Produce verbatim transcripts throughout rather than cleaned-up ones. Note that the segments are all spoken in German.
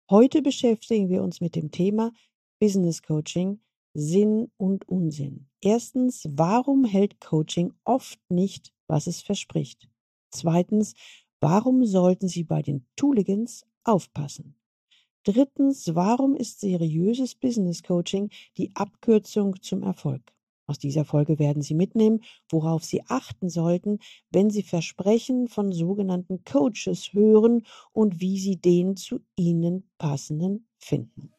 Heute beschäftigen wir uns mit dem Thema Business Coaching, Sinn und Unsinn. Erstens, warum hält Coaching oft nicht, was es verspricht? Zweitens, warum sollten Sie bei den Tooligans aufpassen? Drittens, warum ist seriöses Business Coaching die Abkürzung zum Erfolg? Aus dieser Folge werden Sie mitnehmen, worauf Sie achten sollten, wenn Sie Versprechen von sogenannten Coaches hören und wie Sie den zu Ihnen passenden finden.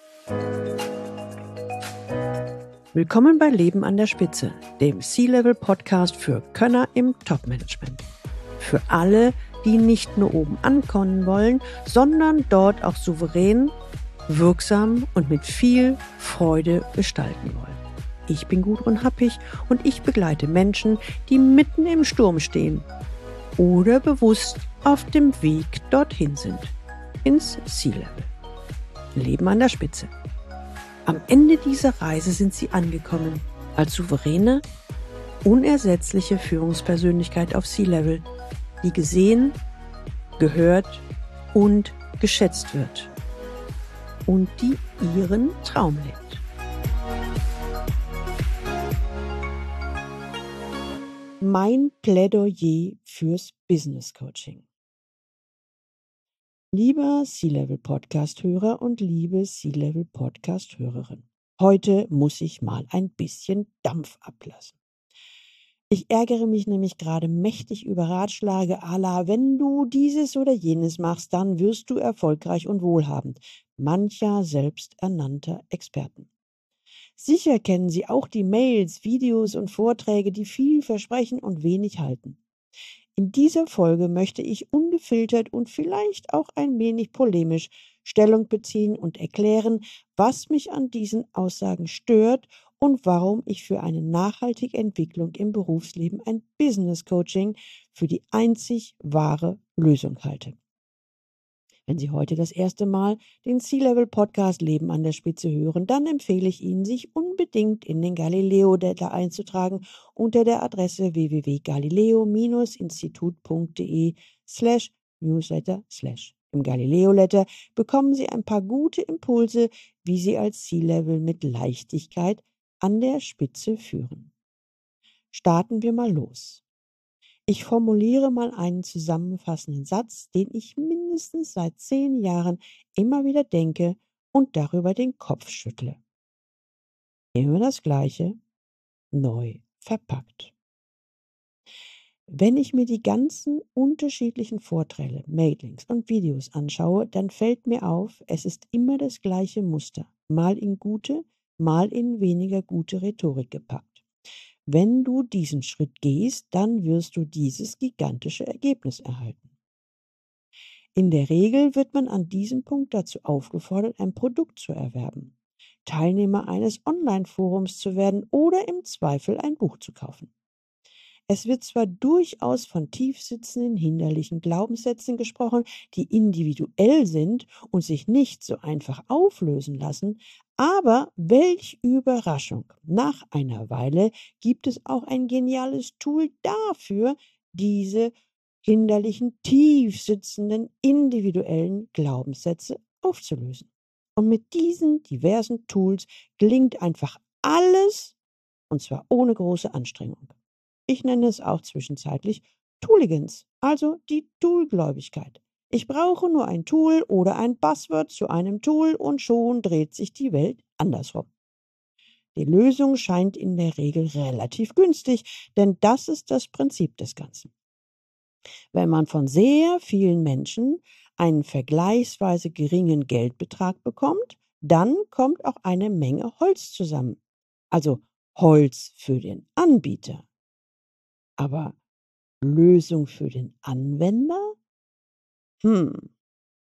Willkommen bei Leben an der Spitze, dem C-Level-Podcast für Könner im Top-Management. Für alle, die nicht nur oben ankommen wollen, sondern dort auch souverän, wirksam und mit viel Freude gestalten wollen. Ich bin Gudrun Happig und ich begleite Menschen, die mitten im Sturm stehen oder bewusst auf dem Weg dorthin sind, ins C-Level. Leben an der Spitze. Am Ende dieser Reise sind sie angekommen, als souveräne, unersetzliche Führungspersönlichkeit auf C-Level, die gesehen, gehört und geschätzt wird und die ihren Traum lebt. Mein Plädoyer fürs Business Coaching. Lieber C-Level-Podcast-Hörer und liebe C-Level-Podcast-Hörerin, heute muss ich mal ein bisschen Dampf ablassen. Ich ärgere mich nämlich gerade mächtig über Ratschläge à la, wenn du dieses oder jenes machst, dann wirst du erfolgreich und wohlhabend, mancher selbsternannter Experten. Sicher kennen Sie auch die Mails, Videos und Vorträge, die viel versprechen und wenig halten. In dieser Folge möchte ich ungefiltert und vielleicht auch ein wenig polemisch Stellung beziehen und erklären, was mich an diesen Aussagen stört und warum ich für eine nachhaltige Entwicklung im Berufsleben ein Business Coaching für die einzig wahre Lösung halte. Wenn Sie heute das erste Mal den C-Level-Podcast Leben an der Spitze hören, dann empfehle ich Ihnen, sich unbedingt in den Galileo-Letter einzutragen unter der Adresse w w w punkt galileo institut punkt de slash newsletter slash. Im Galileo-Letter bekommen Sie ein paar gute Impulse, wie Sie als C-Level mit Leichtigkeit an der Spitze führen. Starten wir mal los. Ich formuliere mal einen zusammenfassenden Satz, den ich mindestens seit zehn Jahren immer wieder denke und darüber den Kopf schüttle. Immer das Gleiche, neu verpackt. Wenn ich mir die ganzen unterschiedlichen Vorträge, Mailings und Videos anschaue, dann fällt mir auf, es ist immer das gleiche Muster, mal in gute, mal in weniger gute Rhetorik gepackt. Wenn du diesen Schritt gehst, dann wirst du dieses gigantische Ergebnis erhalten. In der Regel wird man an diesem Punkt dazu aufgefordert, ein Produkt zu erwerben, Teilnehmer eines Online-Forums zu werden oder im Zweifel ein Buch zu kaufen. Es wird zwar durchaus von tiefsitzenden, hinderlichen Glaubenssätzen gesprochen, die individuell sind und sich nicht so einfach auflösen lassen, aber welch Überraschung! Nach einer Weile gibt es auch ein geniales Tool dafür, diese hinderlichen, tiefsitzenden, individuellen Glaubenssätze aufzulösen. Und mit diesen diversen Tools gelingt einfach alles, und zwar ohne große Anstrengung. Ich nenne es auch zwischenzeitlich Tooligans, also die Toolgläubigkeit. Ich brauche nur ein Tool oder ein Buzzword zu einem Tool und schon dreht sich die Welt andersrum. Die Lösung scheint in der Regel relativ günstig, denn das ist das Prinzip des Ganzen. Wenn man von sehr vielen Menschen einen vergleichsweise geringen Geldbetrag bekommt, dann kommt auch eine Menge Holz zusammen. Also Holz für den Anbieter. Aber Lösung für den Anwender? Hm.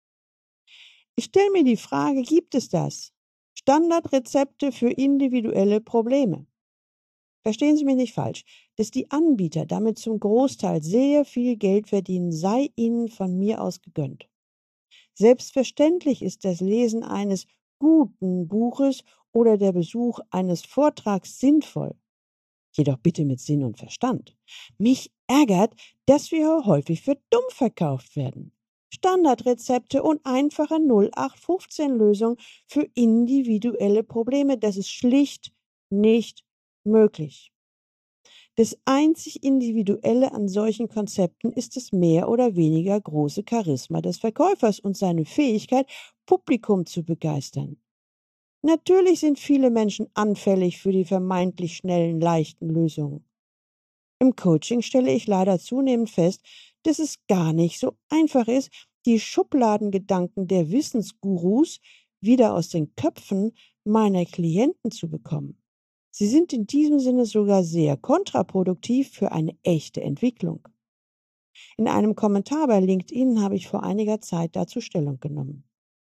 Ich stelle mir die Frage, gibt es das? Standardrezepte für individuelle Probleme. Verstehen Sie mich nicht falsch. Dass die Anbieter damit zum Großteil sehr viel Geld verdienen, sei ihnen von mir aus gegönnt. Selbstverständlich ist das Lesen eines guten Buches oder der Besuch eines Vortrags sinnvoll. Jedoch bitte mit Sinn und Verstand. Mich ärgert, dass wir häufig für dumm verkauft werden. Standardrezepte und einfache null acht fünfzehn Lösungen für individuelle Probleme. Das ist schlicht nicht möglich. Das einzig Individuelle an solchen Konzepten ist das mehr oder weniger große Charisma des Verkäufers und seine Fähigkeit, Publikum zu begeistern. Natürlich sind viele Menschen anfällig für die vermeintlich schnellen, leichten Lösungen. Im Coaching stelle ich leider zunehmend fest, dass es gar nicht so einfach ist, die Schubladengedanken der Wissensgurus wieder aus den Köpfen meiner Klienten zu bekommen. Sie sind in diesem Sinne sogar sehr kontraproduktiv für eine echte Entwicklung. In einem Kommentar bei LinkedIn habe ich vor einiger Zeit dazu Stellung genommen.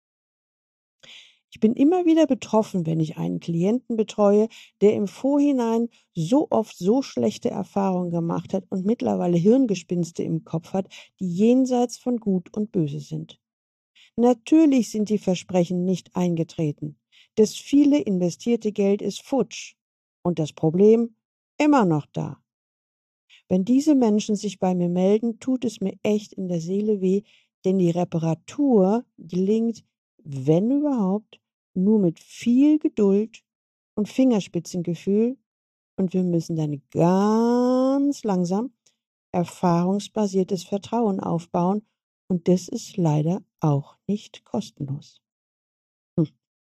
Ich bin immer wieder betroffen, wenn ich einen Klienten betreue, der im Vorhinein so oft so schlechte Erfahrungen gemacht hat und mittlerweile Hirngespinste im Kopf hat, die jenseits von Gut und Böse sind. Natürlich sind die Versprechen nicht eingetreten. Das viele investierte Geld ist futsch und das Problem immer noch da. Wenn diese Menschen sich bei mir melden, tut es mir echt in der Seele weh, denn die Reparatur gelingt, wenn überhaupt, nur mit viel Geduld und Fingerspitzengefühl, und wir müssen dann ganz langsam erfahrungsbasiertes Vertrauen aufbauen, und das ist leider auch nicht kostenlos. Hm.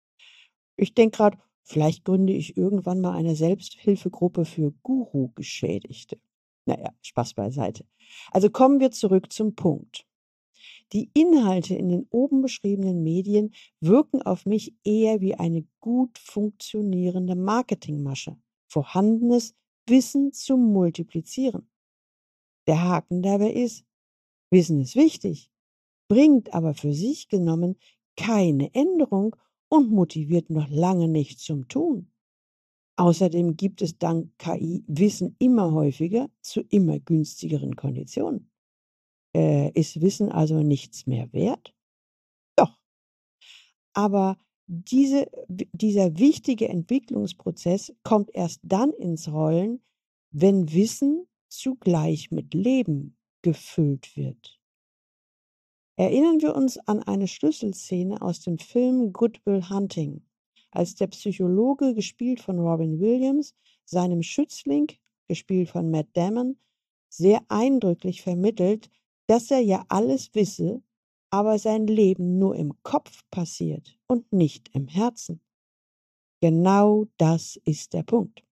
Ich denke gerade, vielleicht gründe ich irgendwann mal eine Selbsthilfegruppe für Guru-Geschädigte. Naja, Spaß beiseite. Also kommen wir zurück zum Punkt. Die Inhalte in den oben beschriebenen Medien wirken auf mich eher wie eine gut funktionierende Marketingmasche, vorhandenes Wissen zu multiplizieren. Der Haken dabei ist, Wissen ist wichtig, bringt aber für sich genommen keine Änderung und motiviert noch lange nicht zum Tun. Außerdem gibt es dank K I Wissen immer häufiger zu immer günstigeren Konditionen. Äh, ist Wissen also nichts mehr wert? Doch, aber diese, w- dieser wichtige Entwicklungsprozess kommt erst dann ins Rollen, wenn Wissen zugleich mit Leben gefüllt wird. Erinnern wir uns an eine Schlüsselszene aus dem Film Good Will Hunting, als der Psychologe, gespielt von Robin Williams, seinem Schützling, gespielt von Matt Damon, sehr eindrücklich vermittelt, dass er ja alles wisse, aber sein Leben nur im Kopf passiert und nicht im Herzen. Genau das ist der Punkt.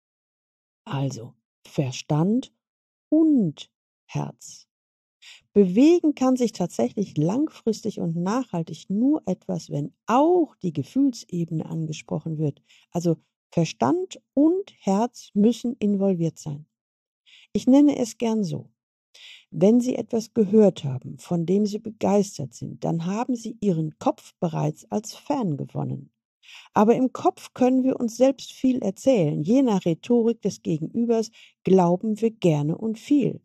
Also Verstand und Herz. Bewegen kann sich tatsächlich langfristig und nachhaltig nur etwas, wenn auch die Gefühlsebene angesprochen wird. Also Verstand und Herz müssen involviert sein. Ich nenne es gern so. Wenn Sie etwas gehört haben, von dem Sie begeistert sind, dann haben Sie Ihren Kopf bereits als Fan gewonnen. Aber im Kopf können wir uns selbst viel erzählen. Je nach Rhetorik des Gegenübers glauben wir gerne und viel.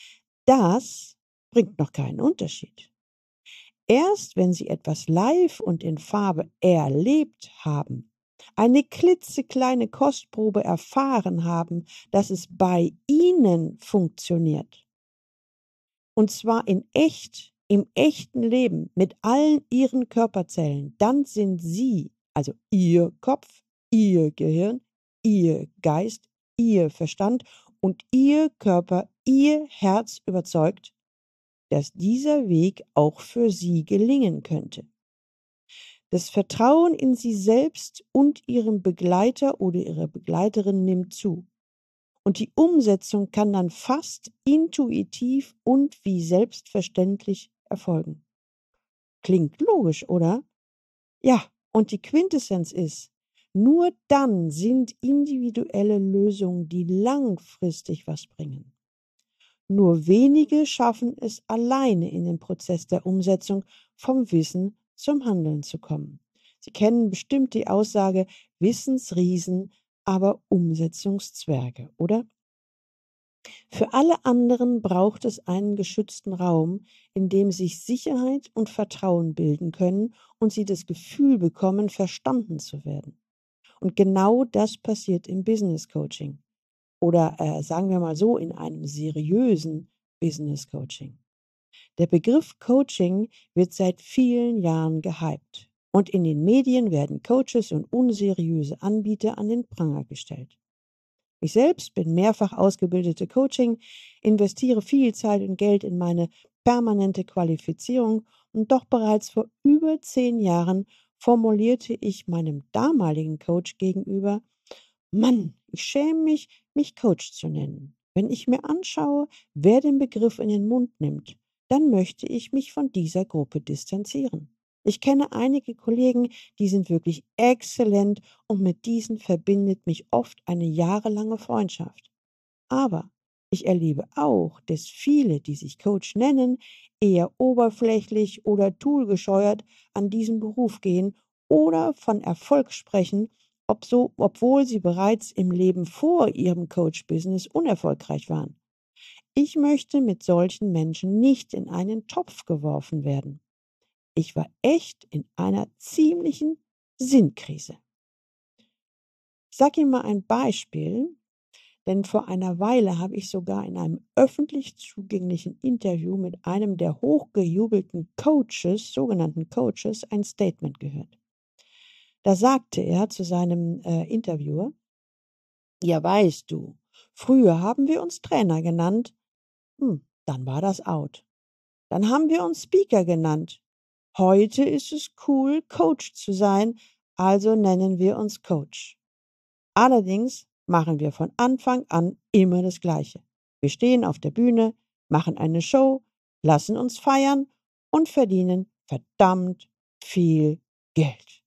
Das bringt noch keinen Unterschied. Erst wenn Sie etwas live und in Farbe erlebt haben, eine klitzekleine Kostprobe erfahren haben, dass es bei Ihnen funktioniert, und zwar in echt, im echten Leben, mit allen Ihren Körperzellen, dann sind Sie, also Ihr Kopf, Ihr Gehirn, Ihr Geist, Ihr Verstand und Ihr Körper, Ihr Herz überzeugt, dass dieser Weg auch für Sie gelingen könnte. Das Vertrauen in Sie selbst und Ihrem Begleiter oder Ihrer Begleiterin nimmt zu. Und die Umsetzung kann dann fast intuitiv und wie selbstverständlich erfolgen. Klingt logisch, oder? Ja, und die Quintessenz ist, nur dann sind individuelle Lösungen, die langfristig was bringen. Nur wenige schaffen es alleine in den Prozess der Umsetzung vom Wissen zum Handeln zu kommen. Sie kennen bestimmt die Aussage Wissensriesen, aber Umsetzungszwerge, oder? Für alle anderen braucht es einen geschützten Raum, in dem sich Sicherheit und Vertrauen bilden können und sie das Gefühl bekommen, verstanden zu werden. Und genau das passiert im Business Coaching oder äh, sagen wir mal so, in einem seriösen Business Coaching. Der Begriff Coaching wird seit vielen Jahren gehypt und in den Medien werden Coaches und unseriöse Anbieter an den Pranger gestellt. Ich selbst bin mehrfach ausgebildete Coaching, investiere viel Zeit und Geld in meine permanente Qualifizierung und doch bereits vor über zehn Jahren formulierte ich meinem damaligen Coach gegenüber: Mann, ich schäme mich, mich Coach zu nennen. Wenn ich mir anschaue, wer den Begriff in den Mund nimmt, dann möchte ich mich von dieser Gruppe distanzieren. Ich kenne einige Kollegen, die sind wirklich exzellent und mit diesen verbindet mich oft eine jahrelange Freundschaft. Aber ich erlebe auch, dass viele, die sich Coach nennen, eher oberflächlich oder toolgescheuert an diesen Beruf gehen oder von Erfolg sprechen, ob so, obwohl sie bereits im Leben vor ihrem Coach-Business unerfolgreich waren. Ich möchte mit solchen Menschen nicht in einen Topf geworfen werden. Ich war echt in einer ziemlichen Sinnkrise. Ich sage Ihnen mal ein Beispiel. Denn vor einer Weile habe ich sogar in einem öffentlich zugänglichen Interview mit einem der hochgejubelten Coaches, sogenannten Coaches, ein Statement gehört. Da sagte er zu seinem äh, Interviewer: Ja, weißt du, früher haben wir uns Trainer genannt, hm, dann war das out. Dann haben wir uns Speaker genannt. Heute ist es cool, Coach zu sein, also nennen wir uns Coach. Allerdings machen wir von Anfang an immer das Gleiche. Wir stehen auf der Bühne, machen eine Show, lassen uns feiern und verdienen verdammt viel Geld.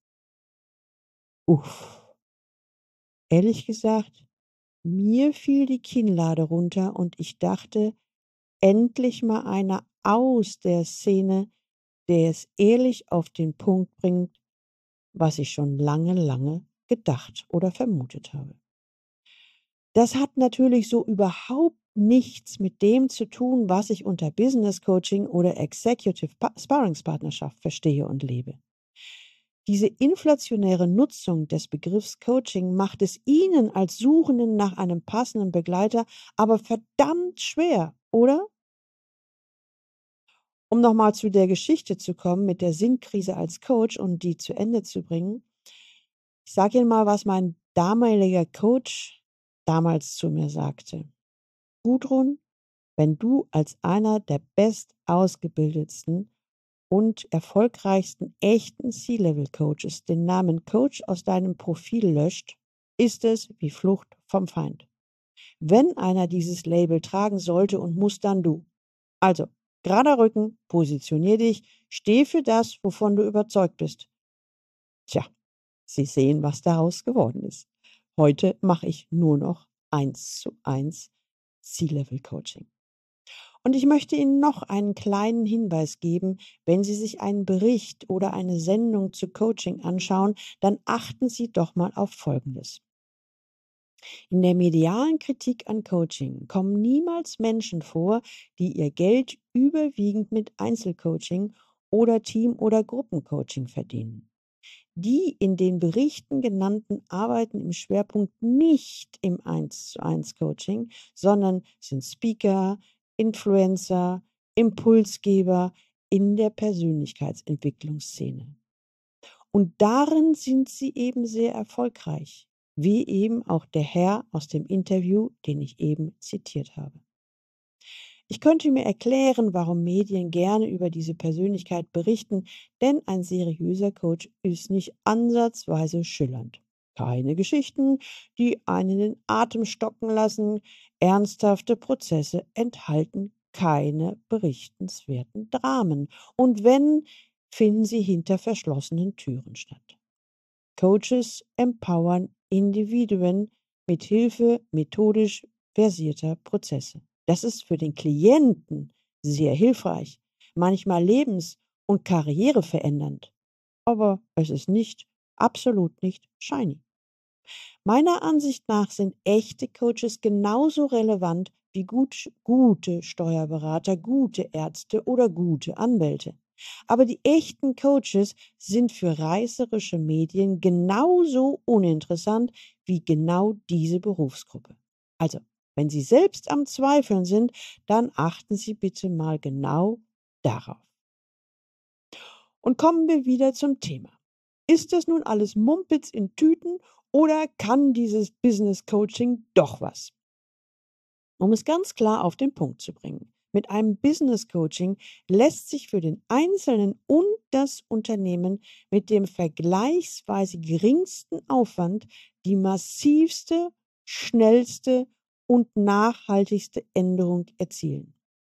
Uff. Ehrlich gesagt, mir fiel die Kinnlade runter und ich dachte, endlich mal einer aus der Szene, der es ehrlich auf den Punkt bringt, was ich schon lange, lange gedacht oder vermutet habe. Das hat natürlich so überhaupt nichts mit dem zu tun, was ich unter Business Coaching oder Executive Pa- Sparringspartnerschaft verstehe und lebe. Diese inflationäre Nutzung des Begriffs Coaching macht es Ihnen als Suchenden nach einem passenden Begleiter aber verdammt schwer, oder? Um nochmal zu der Geschichte zu kommen mit der Sinnkrise als Coach und die zu Ende zu bringen. Ich sage Ihnen mal, was mein damaliger Coach damals zu mir sagte. Gudrun, wenn du als einer der bestausgebildetsten und erfolgreichsten echten C-Level-Coaches den Namen Coach aus deinem Profil löscht, ist es wie Flucht vom Feind. Wenn einer dieses Label tragen sollte und muss, dann du. Also, gerader Rücken, positionier dich, steh für das, wovon du überzeugt bist. Tja, Sie sehen, was daraus geworden ist. Heute mache ich nur noch eins zu eins C-Level-Coaching. Und ich möchte Ihnen noch einen kleinen Hinweis geben: Wenn Sie sich einen Bericht oder eine Sendung zu Coaching anschauen, dann achten Sie doch mal auf Folgendes. In der medialen Kritik an Coaching kommen niemals Menschen vor, die ihr Geld überwiegend mit Einzelcoaching oder Team- oder Gruppencoaching verdienen. Die in den Berichten genannten arbeiten im Schwerpunkt nicht im eins zu eins Coaching, sondern sind Speaker, Influencer, Impulsgeber in der Persönlichkeitsentwicklungsszene. Und darin sind sie eben sehr erfolgreich, wie eben auch der Herr aus dem Interview, den ich eben zitiert habe. Ich könnte mir erklären, warum Medien gerne über diese Persönlichkeit berichten, denn ein seriöser Coach ist nicht ansatzweise schillernd. Keine Geschichten, die einen den Atem stocken lassen, ernsthafte Prozesse enthalten keine berichtenswerten Dramen. Und wenn, finden sie hinter verschlossenen Türen statt. Coaches empowern Individuen mit Hilfe methodisch versierter Prozesse. Das ist für den Klienten sehr hilfreich, manchmal lebens- und karriereverändernd, aber es ist nicht, absolut nicht shiny. Meiner Ansicht nach sind echte Coaches genauso relevant wie gut, gute Steuerberater, gute Ärzte oder gute Anwälte. Aber die echten Coaches sind für reißerische Medien genauso uninteressant wie genau diese Berufsgruppe. Also, wenn Sie selbst am Zweifeln sind, dann achten Sie bitte mal genau darauf. Und kommen wir wieder zum Thema. Ist das nun alles Mumpitz in Tüten oder kann dieses Business Coaching doch was? Um es ganz klar auf den Punkt zu bringen. Mit einem Business Coaching lässt sich für den Einzelnen und das Unternehmen mit dem vergleichsweise geringsten Aufwand die massivste, schnellste und nachhaltigste Änderung erzielen.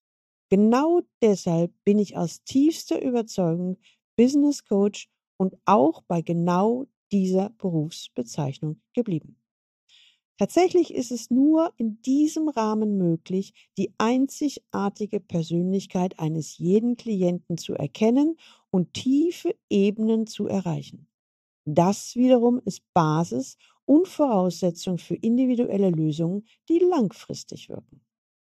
Genau deshalb bin ich aus tiefster Überzeugung Business Coach und auch bei genau dieser Berufsbezeichnung geblieben. Tatsächlich ist es nur in diesem Rahmen möglich, die einzigartige Persönlichkeit eines jeden Klienten zu erkennen und tiefe Ebenen zu erreichen. Das wiederum ist Basis und Voraussetzung für individuelle Lösungen, die langfristig wirken.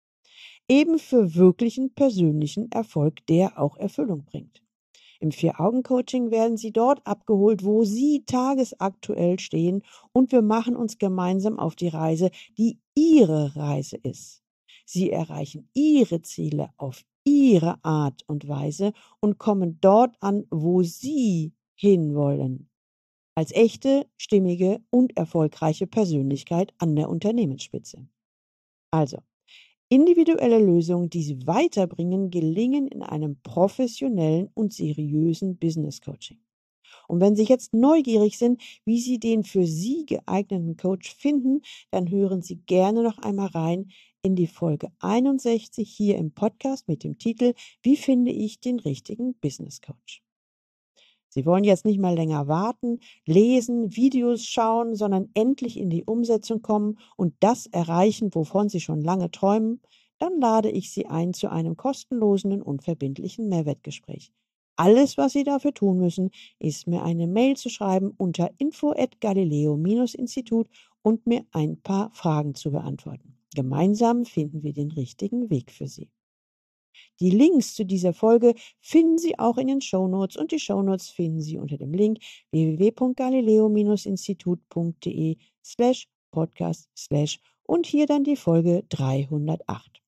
Eben für wirklichen persönlichen Erfolg, der auch Erfüllung bringt. Im Vier-Augen-Coaching werden Sie dort abgeholt, wo Sie tagesaktuell stehen und wir machen uns gemeinsam auf die Reise, die Ihre Reise ist. Sie erreichen Ihre Ziele auf Ihre Art und Weise und kommen dort an, wo Sie hinwollen. Als echte, stimmige und erfolgreiche Persönlichkeit an der Unternehmensspitze. Also, individuelle Lösungen, die Sie weiterbringen, gelingen in einem professionellen und seriösen Business Coaching. Und wenn Sie jetzt neugierig sind, wie Sie den für Sie geeigneten Coach finden, dann hören Sie gerne noch einmal rein in die Folge einundsechzig hier im Podcast mit dem Titel Wie finde ich den richtigen Business Coach? Sie wollen jetzt nicht mal länger warten, lesen, Videos schauen, sondern endlich in die Umsetzung kommen und das erreichen, wovon Sie schon lange träumen, dann lade ich Sie ein zu einem kostenlosen und unverbindlichen Mehrwertgespräch. Alles, was Sie dafür tun müssen, ist mir eine Mail zu schreiben unter info at galileo-institut und mir ein paar Fragen zu beantworten. Gemeinsam finden wir den richtigen Weg für Sie. Die Links zu dieser Folge finden Sie auch in den Shownotes und die Shownotes finden Sie unter dem Link w w w punkt galileo-institut punkt de slash podcast slash und hier dann die Folge dreihundertacht.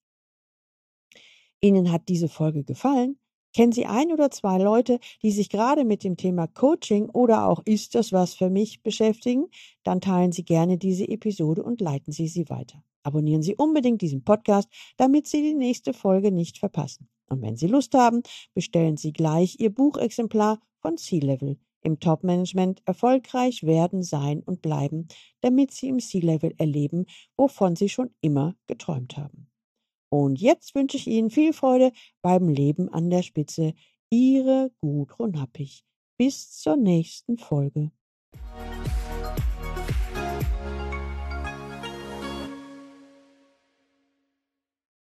Ihnen hat diese Folge gefallen? Kennen Sie ein oder zwei Leute, die sich gerade mit dem Thema Coaching oder auch Ist das was für mich beschäftigen? Dann teilen Sie gerne diese Episode und leiten Sie sie weiter. Abonnieren Sie unbedingt diesen Podcast, damit Sie die nächste Folge nicht verpassen. Und wenn Sie Lust haben, bestellen Sie gleich Ihr Buchexemplar von C-Level. Im Top-Management erfolgreich werden, sein und bleiben, damit Sie im C-Level erleben, wovon Sie schon immer geträumt haben. Und jetzt wünsche ich Ihnen viel Freude beim Leben an der Spitze. Ihre Gudrun Happig. Bis zur nächsten Folge.